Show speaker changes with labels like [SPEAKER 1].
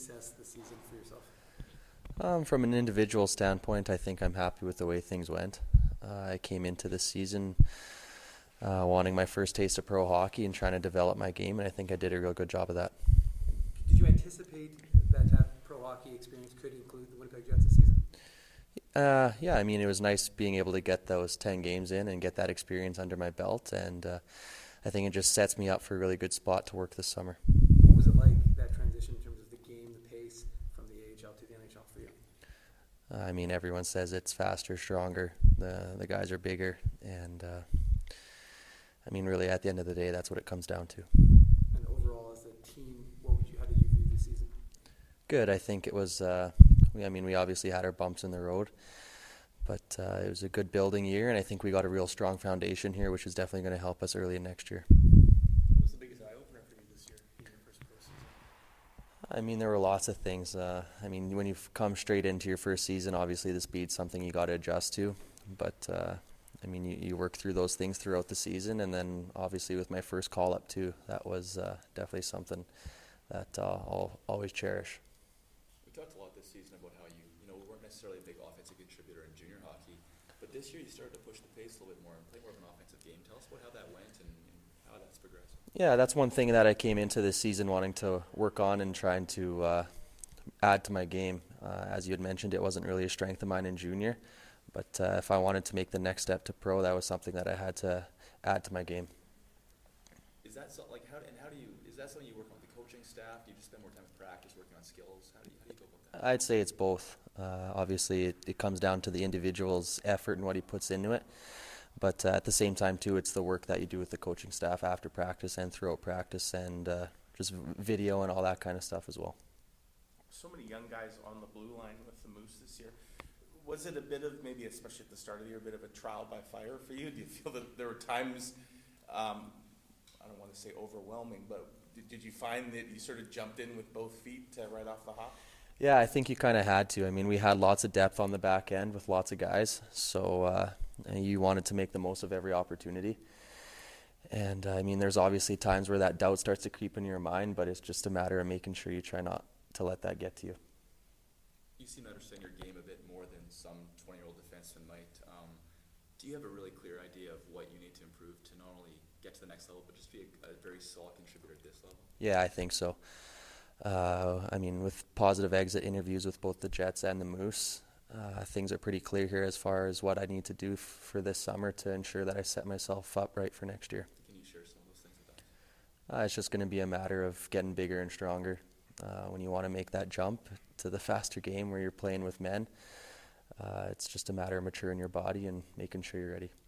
[SPEAKER 1] assess the season for yourself?
[SPEAKER 2] From an individual standpoint, I think I'm happy with the way things went. I came into this season wanting my first taste of pro hockey and trying to develop my game, and I think I did a real good job of that.
[SPEAKER 1] Did you anticipate that pro hockey experience could include the Winnipeg Jets this season?
[SPEAKER 2] Yeah, I mean, it was nice being able to get those 10 games in and get that experience under my belt, and I think it just sets me up for a really good spot to work this summer.
[SPEAKER 1] What was it like, that transition in terms of the game, the pace from the AHL to the NHL for you?
[SPEAKER 2] I mean, everyone says it's faster, stronger, the guys are bigger, and I mean, really, at the end of the day, that's what it comes down to.
[SPEAKER 1] And overall, as a team, how did you view the season?
[SPEAKER 2] Good. I think it was, we obviously had our bumps in the road, but it was a good building year, and I think we got a real strong foundation here, which is definitely going to help us early in next year.
[SPEAKER 3] What was the biggest eye-opener for you this year in your first pro season?
[SPEAKER 2] I mean, there were lots of things. When you've come straight into your first season, obviously the speed's something you got to adjust to, but you work through those things throughout the season, and then obviously with my first call-up too, that was definitely something that I'll always cherish.
[SPEAKER 3] We talked a lot this season about how you weren't necessarily a big offensive contributor in junior hockey, but this year you started to push the pace a little bit more and play more of an offensive game. Tell us about how that went and how that's progressed.
[SPEAKER 2] Yeah, that's one thing that I came into this season wanting to work on and trying to add to my game. As you had mentioned, it wasn't really a strength of mine in junior, but if I wanted to make the next step to pro, that was something that I had to add to my game.
[SPEAKER 3] Is that so, is that something you work on with the coaching staff? Do you just spend more time with practice working on skills? How do you go about that?
[SPEAKER 2] I'd say it's both. Obviously, it comes down to the individual's effort and what he puts into it. But at the same time, too, it's the work that you do with the coaching staff after practice and throughout practice and just video and all that kind of stuff as well.
[SPEAKER 4] So many young guys on the blue line with the Moose this year. Was it a bit of, maybe especially at the start of the year, a bit of a trial by fire for you? Do you feel that there were times, I don't want to say overwhelming, but did you find that you sort of jumped in with both feet right off the hop?
[SPEAKER 2] Yeah, I think you kind of had to. I mean, we had lots of depth on the back end with lots of guys, so you wanted to make the most of every opportunity. And, there's obviously times where that doubt starts to creep in your mind, but it's just a matter of making sure you try not to let that get to you.
[SPEAKER 3] You seem to understand your game a bit more than some 20-year-old defenseman might. Do you have a really clear idea of what you need to improve to not only get to the next level, but just be a very solid contributor at this level?
[SPEAKER 2] Yeah, I think so. With positive exit interviews with both the Jets and the Moose, things are pretty clear here as far as what I need to do for this summer to ensure that I set myself up right for next year.
[SPEAKER 3] Can you share some of those things with us?
[SPEAKER 2] It's just going to be a matter of getting bigger and stronger. When you want to make that jump to the faster game where you're playing with men, it's just a matter of maturing your body and making sure you're ready.